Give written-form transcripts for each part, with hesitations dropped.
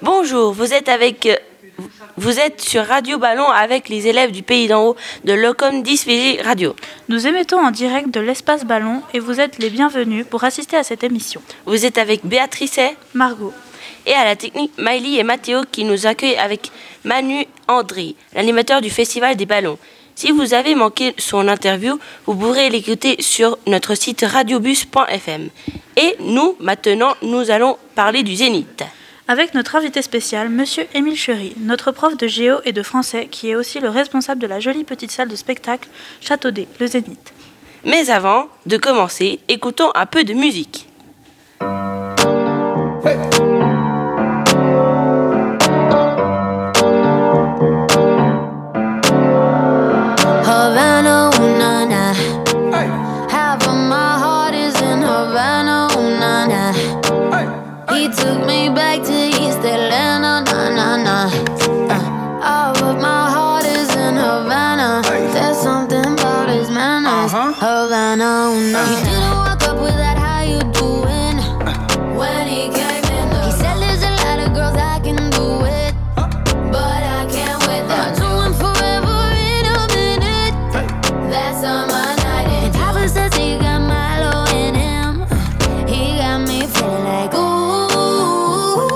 Bonjour, vous êtes sur Radio Ballon avec les élèves du Pays d'en haut de l'Ocom 10 VG Radio. Nous émettons en direct de l'espace Ballon et vous êtes les bienvenus pour assister à cette émission. Vous êtes avec Béatrice, Margot et à la technique Miley et Mathéo qui nous accueillent avec Manu André, l'animateur du Festival des Ballons. Si vous avez manqué son interview, vous pourrez l'écouter sur notre site radiobus.fm. Et nous, maintenant, nous allons parler du Zénith. Avec notre invité spécial, Monsieur Émile Chery, notre prof de géo et de français, qui est aussi le responsable de la jolie petite salle de spectacle Châteaudet, le Zénith. Mais avant de commencer, écoutons un peu de musique. Hey. Havana, ooh, na, na. Hey. Half of my heart is in Havana, ooh, na, na. Hey. He took me back to East Atlanta, na, na, na. All of my heart is in Havana. Hey. There's something about his manners. Havana, ooh, na, na. He didn't walk up with that, how you doing? When he came in, he said there's a lot of girls I can do it, but I can't wait that. Doing forever in a minute. That's on my night. And Papa says he got Milo in him. He got me feeling like ooh.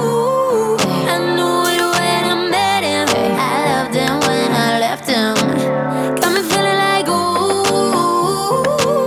I knew it when I met him. I loved him when I left him. Got me feeling like ooh.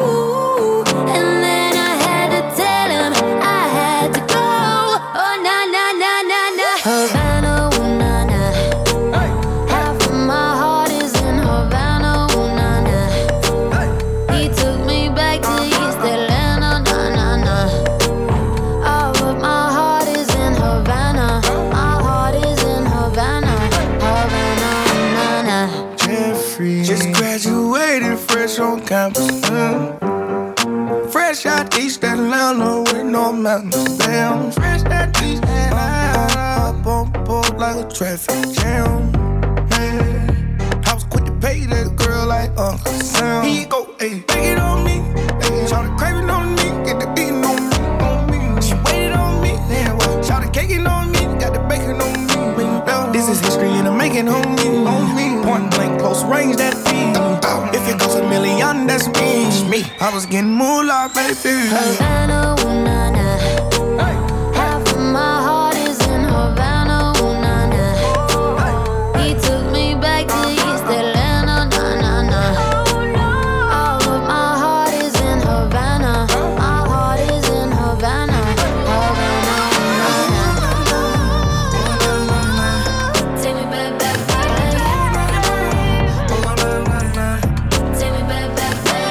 And then I had to tell him I had to go. Oh na na na na na. Havana, ooh na na. Half of my heart is in Havana, ooh na na. He took me back to East Atlanta, na na na. All of my heart is in Havana. My heart is in Havana, Havana, na na. Jeffrey just graduated fresh on campus. Fresh out East Atlanta with no mountains. Damn, fresh out East Atlanta. Up on board like a traffic jam. Yeah. I was quick to pay that girl like Uncle Sam. Here you go, ayy, take it on me. Ayy, shout the craving on me, get the beating on me. She waited on me, yeah, well, shout the caking on me, got the bacon on me. This is history in the making on me. Point blank, close range, that feed. If it goes a million, that's me. I was getting moolah, baby. Havana, ooh na na. Half of my heart is in Havana, ooh na na. He took me back to East Atlanta, na na na. All of my heart is in Havana. My heart is in Havana, Havana, ooh na na. Take me back, back, back. Take me back, back, back.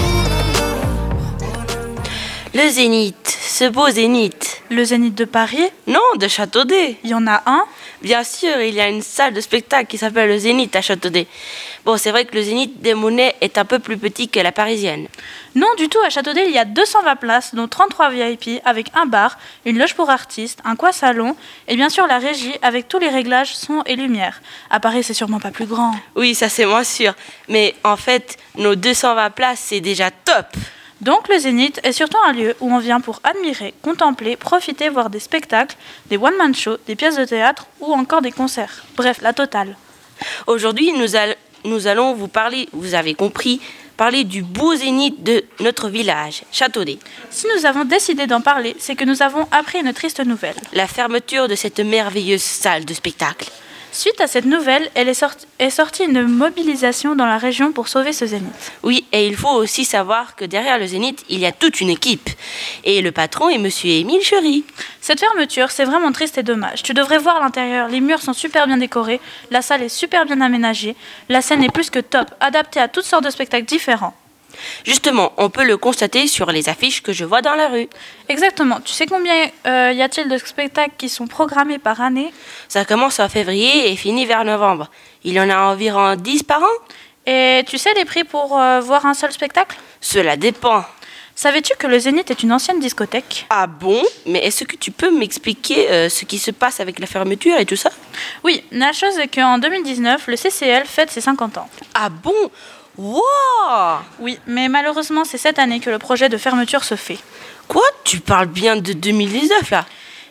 Le Zénith, ce beau Zénith. Le Zénith de Paris, Non, de Châteaudet. il y en a un. Bien sûr, il y a une salle de spectacle qui s'appelle le Zénith à Châteaudet. Bon, c'est vrai que le Zénith des Monnaies est un peu plus petit que la parisienne. Non, du tout, à Châteaudet, il y a 220 places, dont 33 VIP, avec un bar, une loge pour artistes, un coin salon, et bien sûr la régie avec tous les réglages son et lumière. À Paris, c'est sûrement pas plus grand. Oui, ça c'est moins sûr. Mais en fait, nos 220 places, c'est déjà top. Donc le Zénith est surtout un lieu où on vient pour admirer, contempler, profiter, voir des spectacles, des one-man shows, des pièces de théâtre ou encore des concerts. Bref, la totale. Aujourd'hui, nous allons vous parler, vous avez compris, parler du beau Zénith de notre village, Châteaudet. Si nous avons décidé d'en parler, c'est que nous avons appris une triste nouvelle. La fermeture de cette merveilleuse salle de spectacle. Suite à cette nouvelle, est sortie une mobilisation dans la région pour sauver ce Zénith. Oui, et il faut aussi savoir que derrière le Zénith, il y a toute une équipe. Et le patron est Monsieur Émile Chery. Cette fermeture, c'est vraiment triste et dommage. Tu devrais voir l'intérieur, les murs sont super bien décorés, la salle est super bien aménagée, la scène est plus que top, adaptée à toutes sortes de spectacles différents. Justement, on peut le constater sur les affiches que je vois dans la rue. Exactement. Tu sais combien y a-t-il de spectacles qui sont programmés par année ? Ça commence en février et finit vers novembre. Il y en a environ 10 par an. Et tu sais les prix pour voir un seul spectacle ? Cela dépend. Savais-tu que le Zénith est une ancienne discothèque ? Ah bon ? Mais est-ce que tu peux m'expliquer ce qui se passe avec la fermeture et tout ça ? Oui, la chose est qu'en 2019, le CCL fête ses 50 ans. Ah bon ? Wow! Oui, mais malheureusement, c'est cette année que le projet de fermeture se fait. Quoi? Tu parles bien de 2019 là?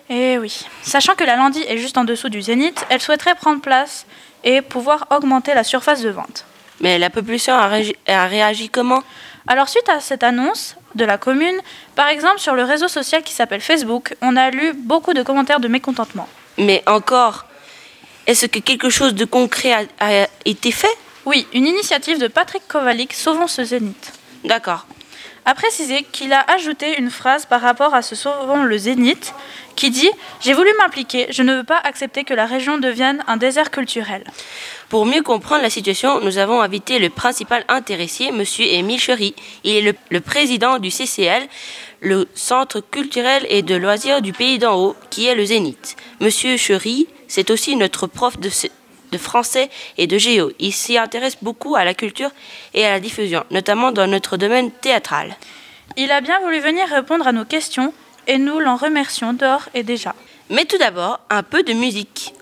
Et oui. Sachant que la Landi est juste en dessous du Zénith, elle souhaiterait prendre place et pouvoir augmenter la surface de vente. Mais la population a réagi comment? Alors suite à cette annonce de la commune, par exemple sur le réseau social qui s'appelle Facebook, on a lu beaucoup de commentaires de mécontentement. Mais encore, est-ce que quelque chose de concret a été fait? Oui, une initiative de Patrick Kovalik, Sauvons ce Zénith. D'accord. A précisé qu'il a ajouté une phrase par rapport à ce Sauvons le Zénith qui dit « J'ai voulu m'impliquer, je ne veux pas accepter que la région devienne un désert culturel ». Pour mieux comprendre la situation, nous avons invité le principal intéressé, M. Émile Chery. Il est le président du CCL, le Centre culturel et de loisirs du Pays d'en Haut, qui est le Zénith. M. Chery, c'est aussi notre prof de français et de géo. Il s'y intéresse beaucoup à la culture et à la diffusion, notamment dans notre domaine théâtral. Il a bien voulu venir répondre à nos questions et nous l'en remercions d'ores et déjà. Mais tout d'abord, un peu de musique.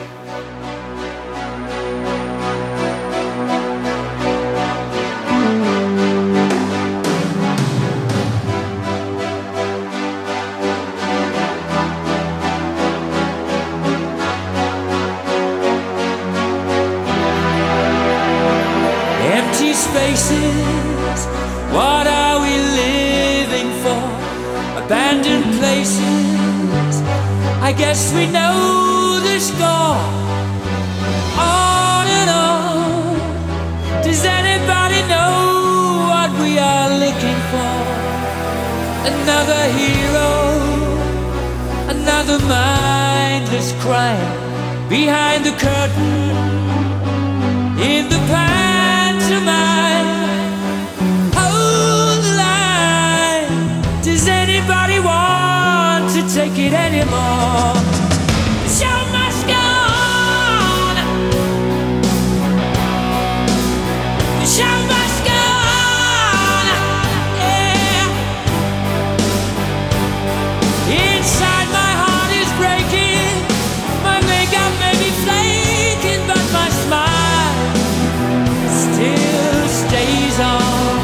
Empty spaces, what are we living for? Abandoned places, I guess we know the score. On and on, does anybody know what we are looking for? Another hero, another mindless crime behind the curtain, in the pantomime. Hold the line, does anybody want to take it anymore? The show must go on. The show must go on. Yeah. Inside my heart is breaking, my makeup may be flaking, but my smile still stays on.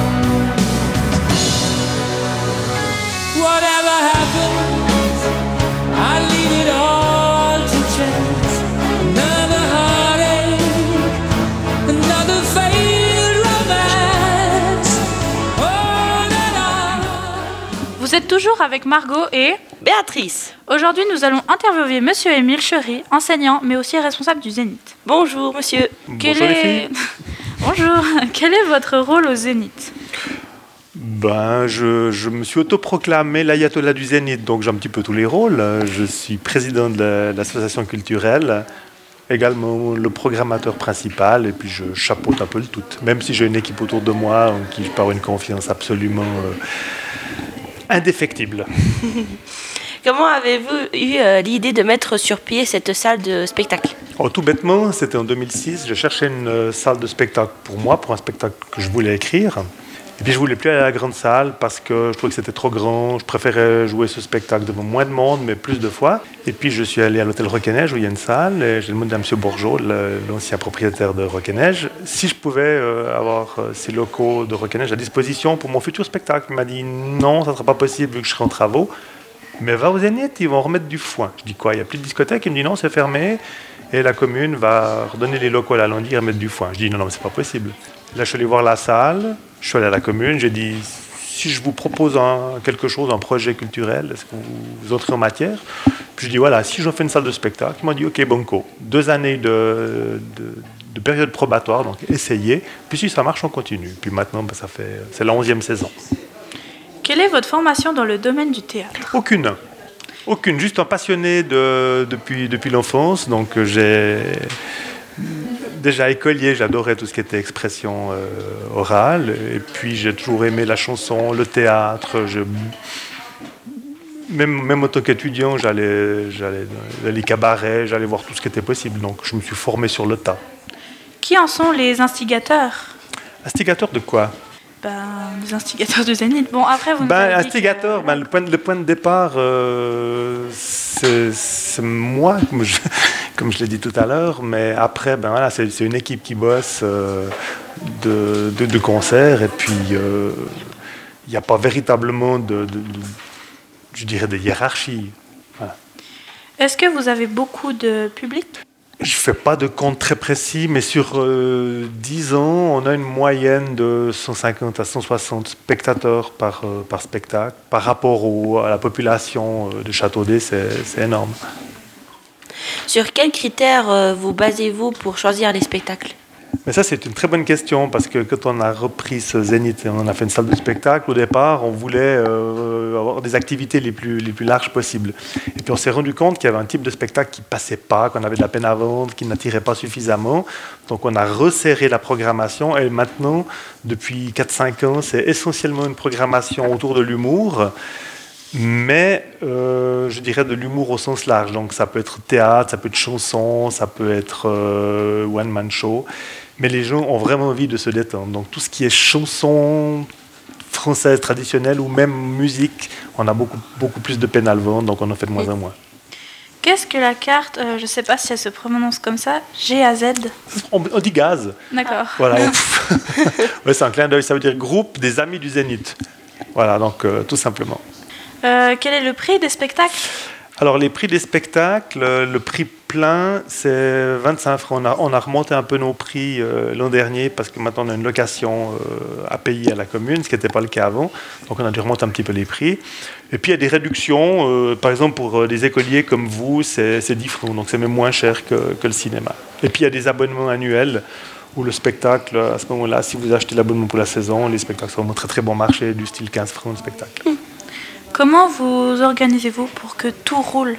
Whatever happens, I leave it all to chance. Another heartache, another failed romance. On and on. Vous êtes toujours avec Margot et... Béatrice. Aujourd'hui, nous allons interviewer Monsieur Émile Chery, enseignant, mais aussi responsable du Zénith. Bonjour, monsieur. Bonjour les filles. Bonjour. Quel est votre rôle au Zénith? Je me suis autoproclamé l'ayatollah du Zénith, donc j'ai un petit peu tous les rôles. Je suis président de l'association culturelle, également le programmateur principal, et puis je chapeaute un peu le tout. Même si j'ai une équipe autour de moi en qui je pars une confiance absolument indéfectible. Comment avez-vous eu l'idée de mettre sur pied cette salle de spectacle? Tout bêtement, c'était en 2006, je cherchais une salle de spectacle pour moi, pour un spectacle que je voulais écrire. Et puis je voulais plus aller à la grande salle parce que je trouvais que c'était trop grand. Je préférais jouer ce spectacle devant moins de monde, mais plus de fois. Et puis je suis allé à l'hôtel Roqueneige où il y a une salle et j'ai demandé à M. Bourgeot, l'ancien propriétaire de Roqueneige, si je pouvais avoir ces locaux de Roqueneige à disposition pour mon futur spectacle. Il m'a dit non, ça ne sera pas possible vu que je serai en travaux. Mais va au Zénith, ils vont remettre du foin. Je dis quoi, il n'y a plus de discothèque? Il me dit non, c'est fermé. Et la commune va redonner les locaux à la Landi et remettre du foin. Je dis non, mais c'est pas possible. Là, je suis allé voir la salle, je suis allé à la commune, j'ai dit si je vous propose quelque chose, un projet culturel, est-ce que vous entrez en matière? Puis je dis voilà, si je fais une salle de spectacle, ils m'ont dit ok, banco. 2 années de période probatoire, donc essayez. Puis si ça marche, on continue. Puis maintenant, c'est la 11e saison. Quelle est votre formation dans le domaine du théâtre? Aucune, juste un passionné depuis l'enfance. Donc j'ai déjà écolier, j'adorais tout ce qui était expression orale. Et puis j'ai toujours aimé la chanson, le théâtre. Même en tant qu'étudiant, j'allais dans les cabarets, j'allais voir tout ce qui était possible. Donc je me suis formé sur le tas. Qui en sont les instigateurs? Instigateurs de quoi? Les instigateurs du Zénith. Bon, après, vous nous avez dit instigateur, le point de départ, c'est moi, comme je l'ai dit tout à l'heure, mais après, voilà, c'est une équipe qui bosse de concert, et puis il n'y a pas véritablement je dirais, de hiérarchie. Voilà. Est-ce que vous avez beaucoup de public? Je ne fais pas de compte très précis, mais sur 10 ans, on a une moyenne de 150 à 160 spectateurs par spectacle. Par rapport à la population de Châteaudet, c'est énorme. Sur quels critères vous basez-vous pour choisir les spectacles? Mais ça, c'est une très bonne question, parce que quand on a repris ce Zénith, on a fait une salle de spectacle, au départ, on voulait avoir des activités les plus larges possibles. Et puis on s'est rendu compte qu'il y avait un type de spectacle qui ne passait pas, qu'on avait de la peine à vendre, qui n'attirait pas suffisamment. Donc on a resserré la programmation, et maintenant, depuis 4-5 ans, c'est essentiellement une programmation autour de l'humour, mais je dirais de l'humour au sens large. Donc ça peut être théâtre, ça peut être chanson, ça peut être one-man show. Mais les gens ont vraiment envie de se détendre. Donc tout ce qui est chanson française traditionnelle ou même musique, on a beaucoup plus de peine à le vendre, donc on en fait de moins en moins. Qu'est-ce que la carte, je ne sais pas si elle se prononce comme ça, GAZ? On dit gaz. D'accord. Voilà. Ouais, c'est un clin d'œil, ça veut dire groupe des amis du Zénith. Voilà, donc tout simplement. Quel est le prix des spectacles? Alors les prix des spectacles, le prix plein, c'est 25 francs. On a remonté un peu nos prix l'an dernier parce que maintenant on a une location à payer à la commune, ce qui n'était pas le cas avant. Donc on a dû remonter un petit peu les prix. Et puis il y a des réductions. Par exemple pour des écoliers comme vous, c'est 10 francs. Donc c'est même moins cher que le cinéma. Et puis il y a des abonnements annuels où le spectacle, à ce moment-là, si vous achetez l'abonnement pour la saison, les spectacles sont vraiment très très bon marché, du style 15 francs de spectacle. Comment vous organisez-vous pour que tout roule?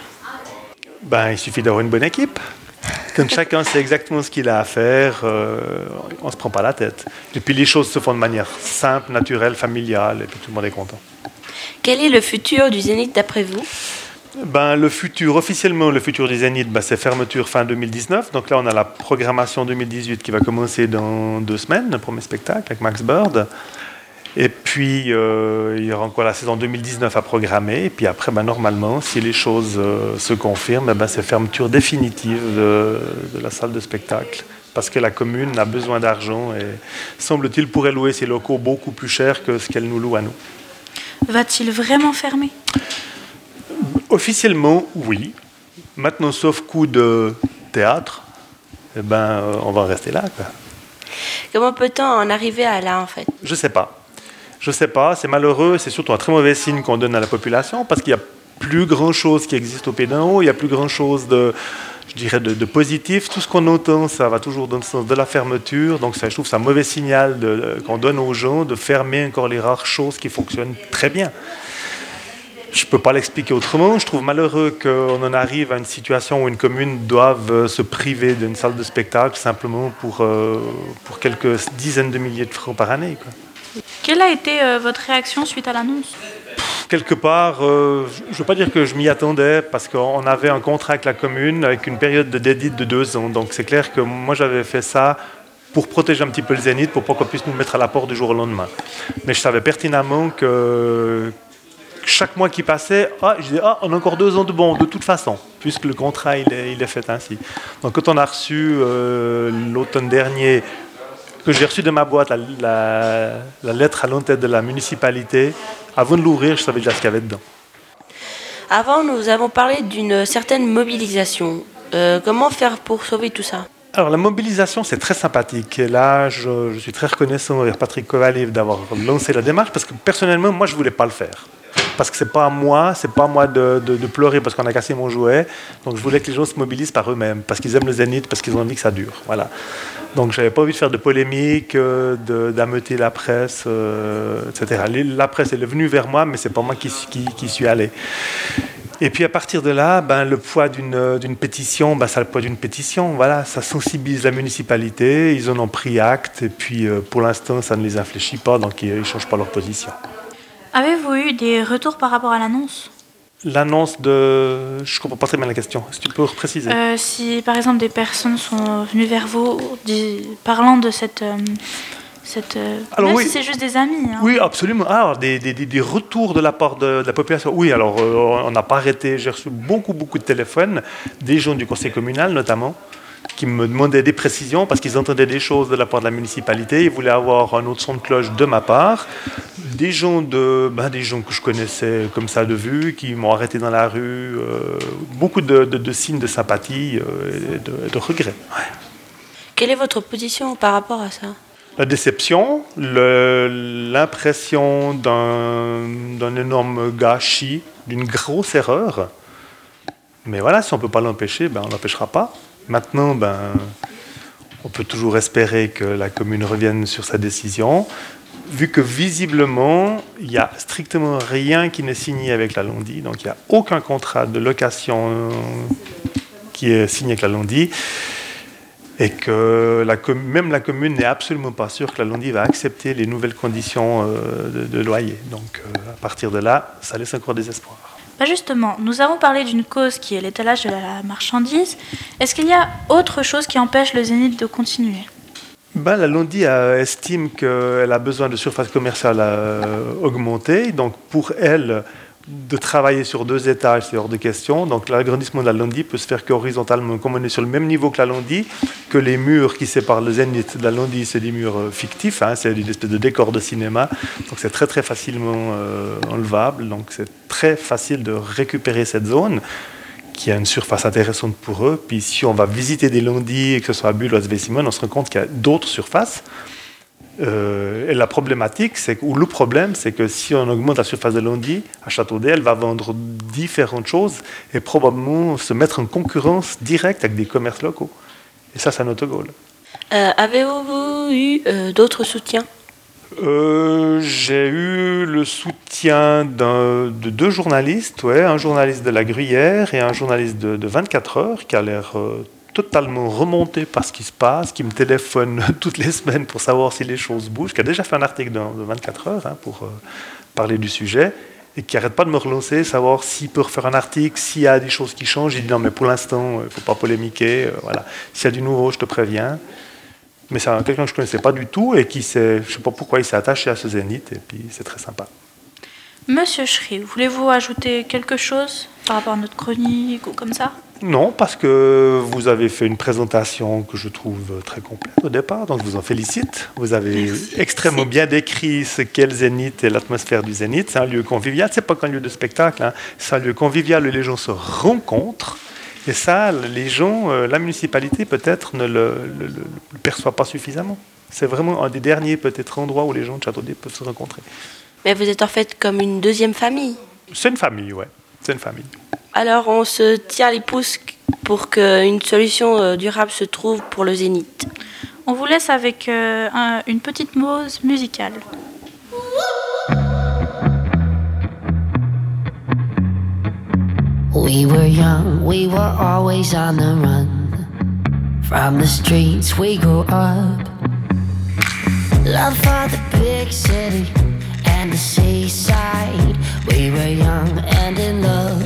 Il suffit d'avoir une bonne équipe. Quand chacun sait exactement ce qu'il a à faire, on ne se prend pas la tête. Et puis les choses se font de manière simple, naturelle, familiale, et puis tout le monde est content. Quel est le futur du Zénith d'après vous? Officiellement, le futur du Zénith, c'est fermeture fin 2019. Donc là, on a la programmation 2018 qui va commencer dans 2 semaines, le premier spectacle avec Max Bird. Et puis, il y aura encore la saison 2019 à programmer. Et puis après, normalement, si les choses se confirment, c'est fermeture définitive de la salle de spectacle. Parce que la commune a besoin d'argent et, semble-t-il, pourrait louer ses locaux beaucoup plus cher que ce qu'elle nous loue à nous. Va-t-il vraiment fermer? Officiellement, oui. Maintenant, sauf coup de théâtre, on va en rester là, quoi. Comment peut-on en arriver à là, en fait? Je sais pas, c'est malheureux, c'est surtout un très mauvais signe qu'on donne à la population parce qu'il n'y a plus grand-chose qui existe au Pays d'en Haut, il n'y a plus grand-chose de positif. Tout ce qu'on entend, ça va toujours dans le sens de la fermeture. Donc je trouve ça un mauvais signal qu'on donne aux gens de fermer encore les rares choses qui fonctionnent très bien. Je ne peux pas l'expliquer autrement. Je trouve malheureux qu'on en arrive à une situation où une commune doive se priver d'une salle de spectacle simplement pour quelques dizaines de milliers de francs par année, quoi. Quelle a été votre réaction suite à l'annonce? Quelque part, je ne veux pas dire que je m'y attendais, parce qu'on avait un contrat avec la commune, avec une période de dédite de 2 ans. Donc c'est clair que moi j'avais fait ça pour protéger un petit peu le Zénith, pour pas qu'on puisse nous mettre à la porte du jour au lendemain. Mais je savais pertinemment que chaque mois qui passait, je disais, on a encore 2 ans de bon, de toute façon, puisque le contrat il est fait ainsi. Donc quand on a reçu l'automne dernier, que j'ai reçu de ma boîte la lettre à l'entête de la municipalité, avant de l'ouvrir, je savais déjà ce qu'il y avait dedans. Avant, nous avons parlé d'une certaine mobilisation. Comment faire pour sauver tout ça? Alors la mobilisation, c'est très sympathique. Et là, je suis très reconnaissant à Patrick Kovalev d'avoir lancé la démarche, parce que personnellement, moi, je ne voulais pas le faire. Parce que c'est pas à moi de pleurer parce qu'on a cassé mon jouet. Donc je voulais que les gens se mobilisent par eux-mêmes, parce qu'ils aiment le Zénith, parce qu'ils ont envie que ça dure. Voilà. Donc j'avais pas envie de faire de polémique, d'ameuter la presse, etc. La presse elle est venue vers moi, mais c'est pas moi qui suis allé. Et puis à partir de là, le poids d'une pétition, c'est le poids d'une pétition. Voilà, ça sensibilise la municipalité, ils en ont pris acte, et puis pour l'instant ça ne les infléchit pas, donc ils ne changent pas leur position. Avez-vous eu des retours par rapport à l'annonce? L'annonce de... Je ne comprends pas très bien la question. Est-ce que tu peux préciser? Si, par exemple, des personnes sont venues vers vous parlant de cette... Alors, même oui. si c'est juste des amis. Hein. Oui, absolument. Alors, des retours de la part de la population. Oui, alors, on n'a pas arrêté. J'ai reçu beaucoup de téléphones, des gens du conseil communal notamment, qui me demandaient des précisions parce qu'ils entendaient des choses de la part de la municipalité. Ils voulaient avoir un autre son de cloche de ma part. Des gens que je connaissais comme ça de vue, qui m'ont arrêté dans la rue. Beaucoup de signes de sympathie et de regret. Ouais. Quelle est votre position par rapport à ça ? La déception, l'impression d'un énorme gâchis, d'une grosse erreur. Mais voilà, si on ne peut pas l'empêcher, on ne l'empêchera pas. Maintenant, on peut toujours espérer que la commune revienne sur sa décision, vu que visiblement, il n'y a strictement rien qui n'est signé avec la Landi. Donc il n'y a aucun contrat de location qui est signé avec la Landi. Et que même la commune n'est absolument pas sûre que la Landi va accepter les nouvelles conditions de loyer. Donc à partir de là, ça laisse encore des espoirs. Justement, nous avons parlé d'une cause qui est l'étalage de la marchandise. Est-ce qu'il y a autre chose qui empêche le Zénith de continuer ? La Landi estime qu'elle a besoin de surface commerciale augmentée. Donc pour elle, de travailler sur 2 étages, c'est hors de question. Donc l'agrandissement de la Landi peut se faire qu'horizontalement, comme on est sur le même niveau que la Landi, que les murs qui séparent le Zénith de la Landi, c'est des murs fictifs, c'est une espèce de décor de cinéma. Donc c'est très très facilement enlevable. Donc c'est très facile de récupérer cette zone qui a une surface intéressante pour eux. Puis si on va visiter des Landi, que ce soit à Bulle ou à Sveisimon, on se rend compte qu'il y a d'autres surfaces. Et la problématique, le problème, c'est que si on augmente la surface de Landi, à Châteaudet, elle va vendre différentes choses et probablement se mettre en concurrence directe avec des commerces locaux. Et ça, c'est un autogol. Avez-vous eu d'autres soutiens ? J'ai eu le soutien de 2 journalistes, un journaliste de la Gruyère et un journaliste de 24 heures qui a l'air totalement remonté par ce qui se passe, qui me téléphone toutes les semaines pour savoir si les choses bougent, qui a déjà fait un article de 24 heures pour parler du sujet, et qui n'arrête pas de me relancer, savoir s'il peut refaire un article, s'il y a des choses qui changent. Il dit non, mais pour l'instant, il ne faut pas polémiquer. Voilà. S'il y a du nouveau, je te préviens. Mais c'est quelqu'un que je ne connaissais pas du tout et je ne sais pas pourquoi il s'est attaché à ce Zénith, et puis c'est très sympa. Monsieur Schry, voulez-vous ajouter quelque chose par rapport à notre chronique ou comme ça ? Non, parce que vous avez fait une présentation que je trouve très complète au départ, donc je vous en félicite. Vous avez extrêmement bien décrit ce qu'est le Zénith et l'atmosphère du Zénith. C'est un lieu convivial, c'est pas qu'un lieu de spectacle, c'est un lieu convivial où les gens se rencontrent. Et ça, les gens, la municipalité peut-être ne le perçoit pas suffisamment. C'est vraiment un des derniers peut-être endroits où les gens de Châteaudet peuvent se rencontrer. Mais vous êtes en fait comme une deuxième famille. C'est une famille, ouais. C'est une famille. Alors on se tient les pouces pour qu'une solution durable se trouve pour le Zénith. On vous laisse avec une petite pause musicale. We were young, we were always on the run. From the streets we grew up. Love for the big city and the seaside. We were young and in love.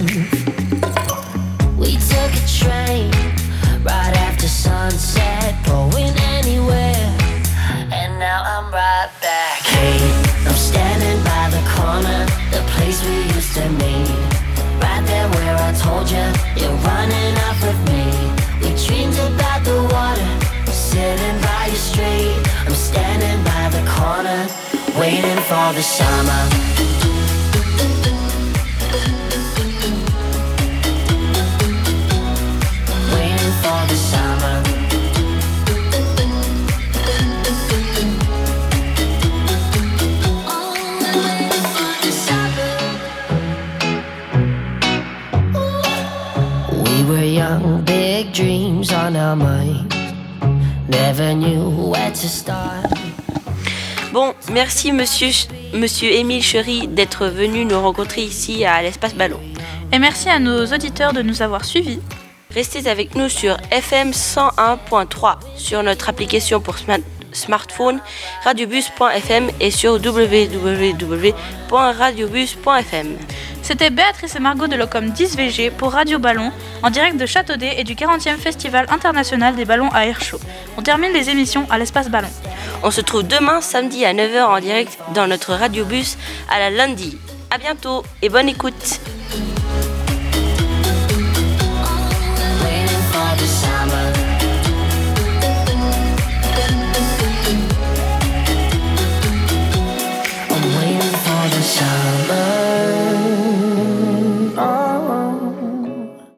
We took a train right after sunset, going anywhere. And now I'm right back. Hey, I'm standing by the corner, the place we used to meet. Right there where I told you, you're running off with me. We dreamed about the water, sitting by your street. I'm standing by the corner, waiting for the summer. Waiting for the summer. We were young, big dreams on our minds. Never knew where to start. Bon, merci monsieur Émile Schry d'être venu nous rencontrer ici à l'Espace Ballon. Et merci à nos auditeurs de nous avoir suivis. Restez avec nous sur FM 101.3, sur notre application pour smartphone, radiobus.fm et sur www.radiobus.fm. C'était Béatrice et Margot de l'Ocom 10VG pour Radio Ballon, en direct de Châteaudet et du 40e Festival international des ballons à air chaud. On termine les émissions à l'Espace Ballon. On se trouve demain samedi à 9h en direct dans notre radiobus à la Landi. À bientôt et bonne écoute.